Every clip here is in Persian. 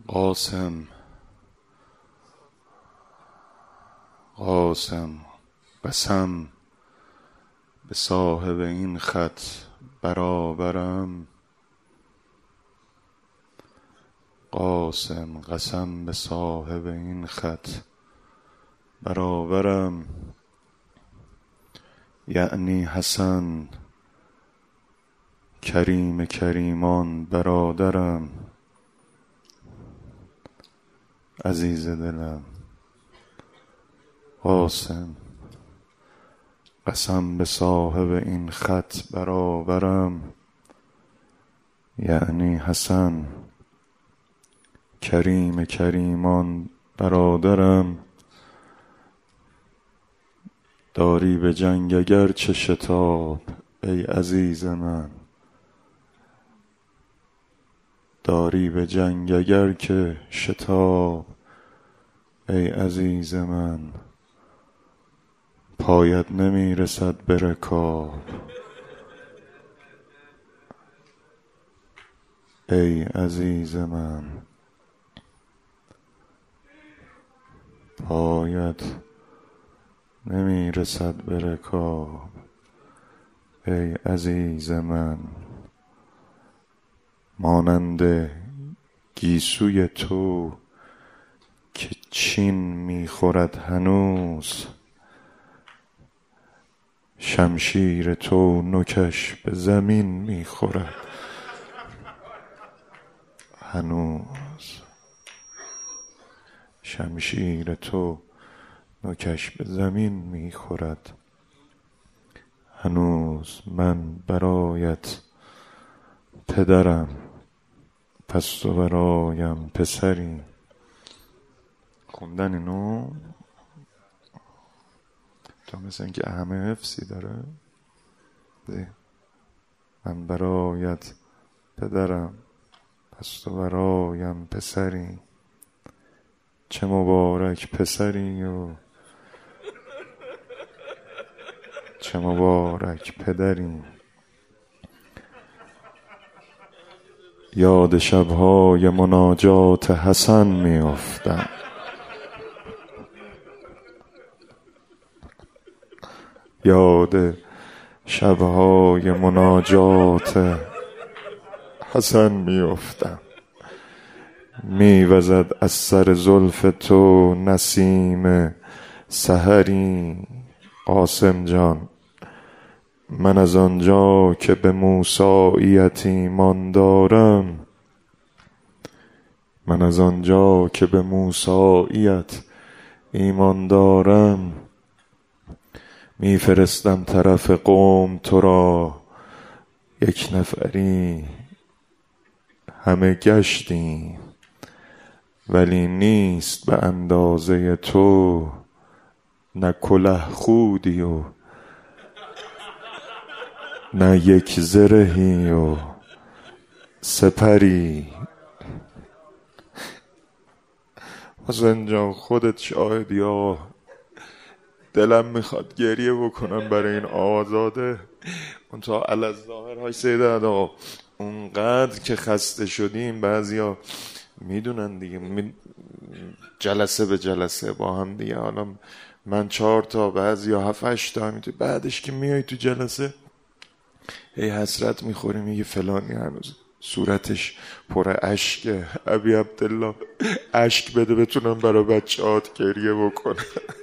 قاسم قاسم قسم به صاحب این خط برابرم. قاسم قسم به صاحب این خط برابرم. یعنی حسن کریم کریمان برادرم. عزیز دلم قاسم قسم به صاحب این خط برابرم. یعنی حسن کریم کریمان برادرم. داری به جنگ اگر چه شتاب ای عزیز من، داری به جنگ اگر که شتاب ای عزیز من. پایت نمی رسد به رکاب ای عزیز من. پایت نمی رسد به رکاب ای عزیز من. مانند گیسوی تو که چین می خورد هنوز، شمشیر تو نوکش به زمین می خورد هنوز. شمشیر تو نوکش به زمین می خورد هنوز. من برایت پدرم، پس تو برایم پسری. خوندن اینو تا مثل اینکه همه حفظی داره. من برایت پدرم، پس تو برایم پسری. چه مبارک پسری و چه مبارک پدری. یاد شبهای مناجات حسن می افتم. یاد شبهای مناجات حسن می افتم. می وزد از سر زلف تو نسیم سحری. قاسم جان، من از آنجا که به موسییت ایمان دارم، من از آنجا که به موسییت ایمان دارم، می فرستم طرف قوم تو را یک نفری. همه گشتیم ولی نیست به اندازه تو، نه کله خودی و نه یک زرهی و سپری. حسین جان خودت شاهدی آقا، دلم میخواد گریه بکنم برای این آزاده. اون تا الظاهر های سیده آقا اونقدر که خسته شدیم، بعضیا میدونن دیگه، جلسه به جلسه با هم دیگه. حالا من 4 تا، بعضیا 7-8 تا همینطور. بعدش که میای تو جلسه ای حسرت میخوری، میگه فلانی هنوز صورتش پر اشکه. ابی عبدالله اشک بده بتونم برای بچه‌هات گریه بکنم.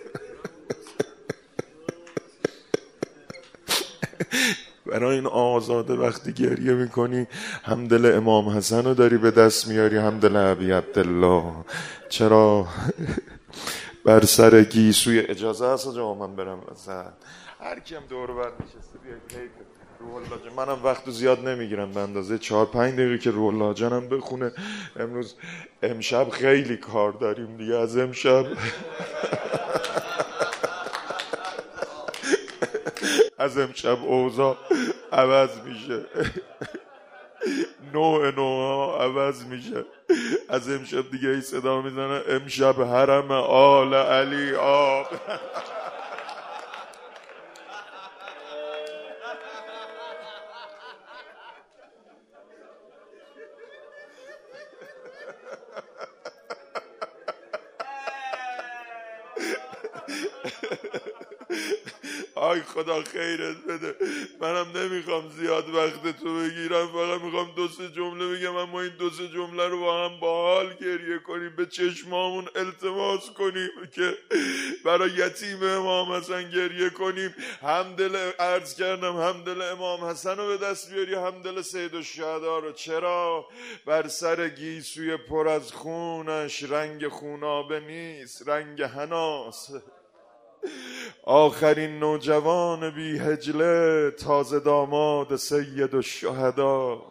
برای این آزاده وقتی گریه میکنی هم دل امام حسن رو داری به دست میاری، هم دل ابی عبدالله. چرا بر سر گیسوی اجازه هست جا من برم وسط؟ هر کیم دور بر نشسته بیاید روح الله جان. منم وقت زیاد نمیگیرم، به اندازه 4-5 دقیقه که روح الله جانم بخونه. امشب خیلی کار داریم دیگه. از امشب از امشب اوضاع عوض میشه، نوع عوض میشه. از امشب دیگه ای صدا میزنه امشب حرم آل علی آب. آی خدا خیرت بده. منم نمیخوام زیاد وقت تو بگیرم، فقط میخوام 2-3 جمله بگم، اما این 2-3 جمله رو با هم باحال گریه کنیم، به چشمامون التماس کنیم که برای یتیم امام حسن گریه کنیم. همدل عرض کردم همدل امام حسن رو به دست بیاری، همدل سید الشهدا رو. چرا؟ بر سر گیسوی پر از خونش رنگ خونابه نیست، رنگ حناست. آخرین نوجوان بی هجله تازه داماد سید الشهدا.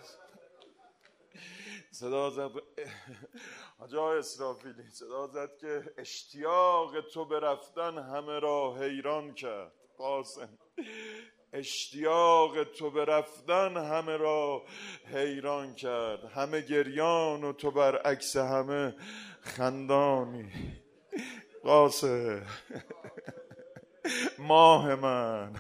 صدا زد حاج آقای اسرافیلی، صدا زد که اشتیاق تو به رفتن همه را حیران کرد. قاسم، اشتیاق تو به رفتن همه را حیران کرد، همه گریان و تو برعکس همه خندانی. قاسم ماه من،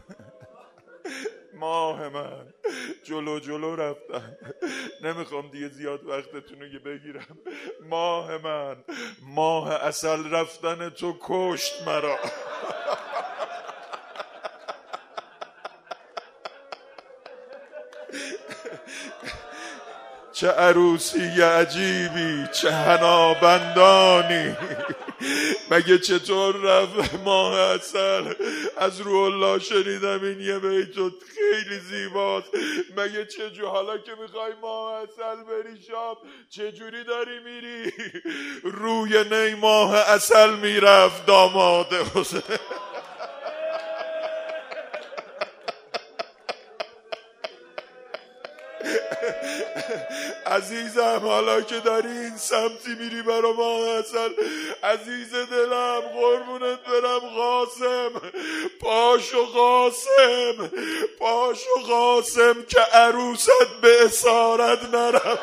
ماه من، جلو جلو رفتن، نمیخوام دیگه زیاد وقتتون رو بگیرم. ماه من، ماه عسل رفتن تو کشت مرا. چه عروسی عجیبی، چه حنابندانی. مگه چطور رفت ماه عسل؟ از روح الله شنیدم این یه بیتت خیلی زیباست. مگه چجور حالا که میخوای ماه عسل بری شام چجوری داری میری؟ روی نی ماه عسل میرفت داماد حسین. عزیزم حالا که داری این سمتی میری برا ماه عسل، عزیز دلم قربونت برم، قاسم پاشو، قاسم پاشو، قاسم که عروست به اسارت نرم.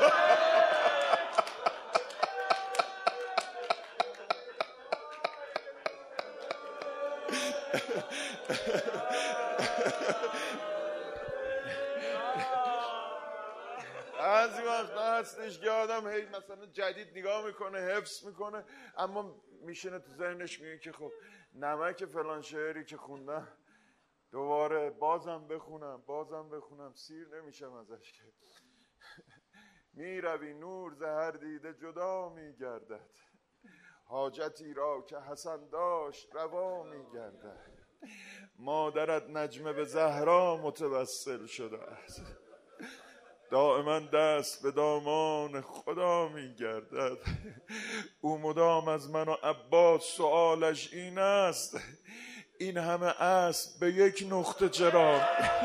بعضی وقت هستش که آدم هی مثلا جدید نگاه میکنه، حفظ میکنه، اما میشینه تو ذهنش میگه که خب نمک فلان شعری که خوندم دوباره بازم بخونم سیر نمیشم ازش. که میروی نور ز هر دیده جدا میگردد، حاجتی را که حسن داشت روا میگردد، مادرت نجمه به زهرا متوسل شده است، دائما دست به دامان خدا میگردد. او مدام از من و عباس سؤالش این است، این همه اسب به یک نقطه چرا؟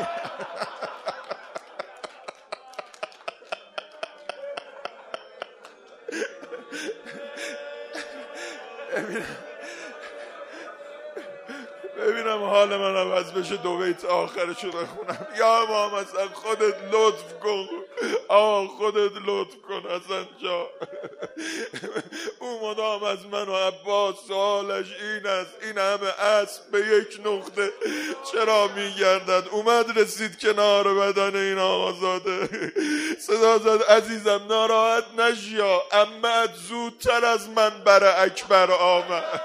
ببینم حال من عوض بشه، دو بیت آخرشو بخونم. یا امام حسن خودت لطف کن، خودت لطف کن حسن جا. او مدام از من و عباس سوالش این است، این همه اسب به یک نقطه چرا میگردد؟ اومد رسید کنار بدن این آقازاده، صدا زد عزیزم ناراحت نشیا، عمت زودتر از من بر اکبر آمد.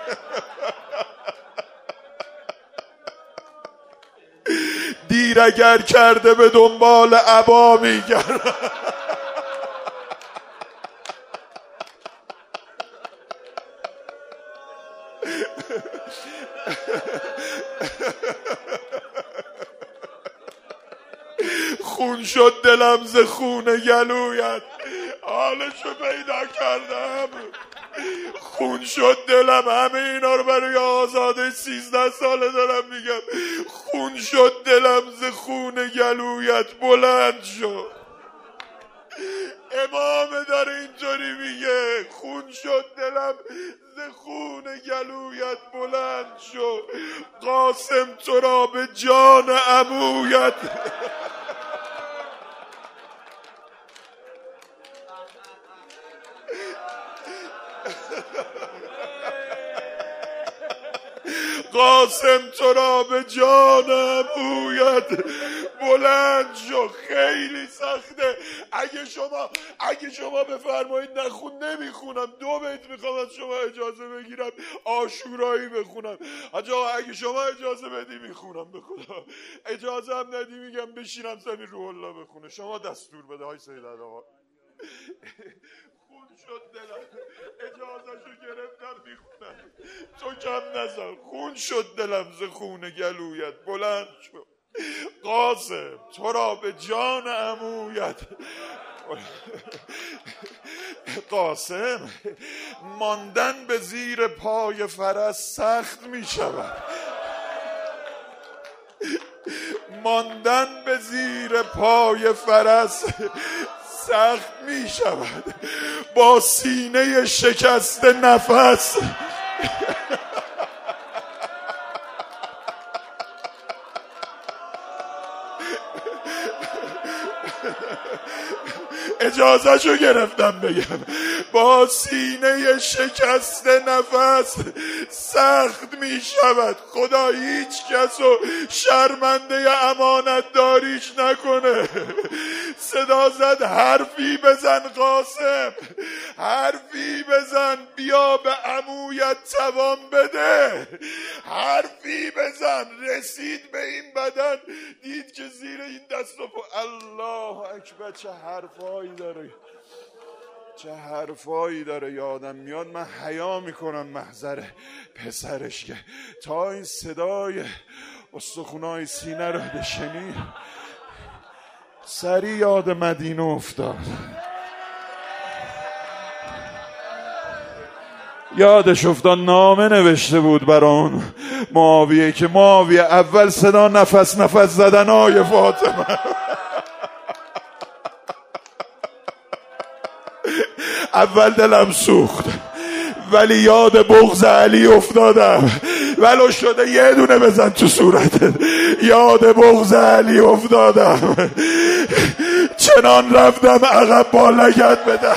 دیر اگر کرده به دنبال عبا میگرد. خون شد دلم ز خون گلویت، حالشو پیدا کردم. خون شد دلم، همه اینا رو برای آزاده 13 ساله دارم میگم. خون شد دلم ز خون گلویت بلند شد. امام داره اینطوری میگه، خون شد دلم ز خون گلویت بلند شد، قاسم تو را به جان عمویت. قاسم تو را به جان عمویت بلند شو، خیلی سخته. اگه شما بفرمایید نخون نمیخونم. 2 بیت میخوام از شما اجازه بگیرم عاشورایی بخونم. آقا اگه شما اجازه بدی میخونم، به خدا. اجازه هم ندی میگم بشینم زمین روح الله بخونه. شما دستور بده های سید آقا. خون شد دلم، اجازهشو گرفتم میخونم، تو کم نزن. خون شد دلم ز خون گلویت، بلند شد قاسم تو را به جان عمویت. قاسم ماندن به زیر پای فرس سخت می شود. ماندن به زیر پای فرس سخت می شود. با سینه شکست نفس اجازه شو گرفتم بگم. با سینه شکست نفس سخت می شود. خدا هیچ کسو شرمنده امانت داریش نکنه. صدا زد حرفی بزن قاسم، حرفی بزن بیا به عمویت توان بده. حرفی بزن. رسید به این بدن دید که زیر این دست و پا الله اکبر چه حرفایی داره یادم میاد. من حیا میکنم محضر پسرش که تا این صدای استخونای سینه رو بشنید سری یاد مدینه افتاد. یادش افتاد نامه نوشته بود برای اون معاویه که معاویه اول صدا نفس زدن آی فاطمه. اول دلم سوخت ولی یاد بغض علی افتادم. ولو شده یه دونه بزن تو صورتت. یاد بغض علی افتادم. چنان رفتم عقب با لگد بدن.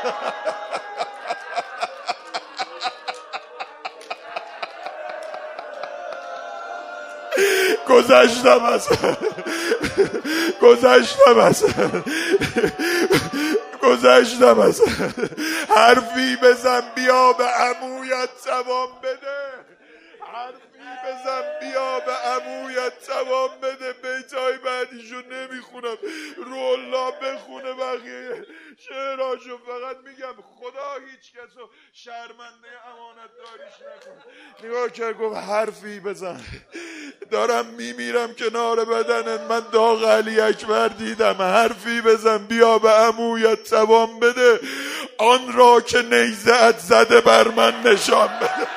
گذشتم از حرفی بزن بیا به عمویت توان بده. حرفی بزن بیا به عمویت توان بده. بیتای بعدیشو نمیخونم، رو الله بخونه بقیه شعراشو. فقط میگم خدا هیچ کسو شرمنده امانت داریش نکن. نگاه کرد گفت حرفی بزن. دارم میمیرم کنار بدنت، من داغ علی اکبر دیدم. حرفی بزن بیا به عمویت توان بده. آن را که نیزه‌ات زده بر من نشان بده.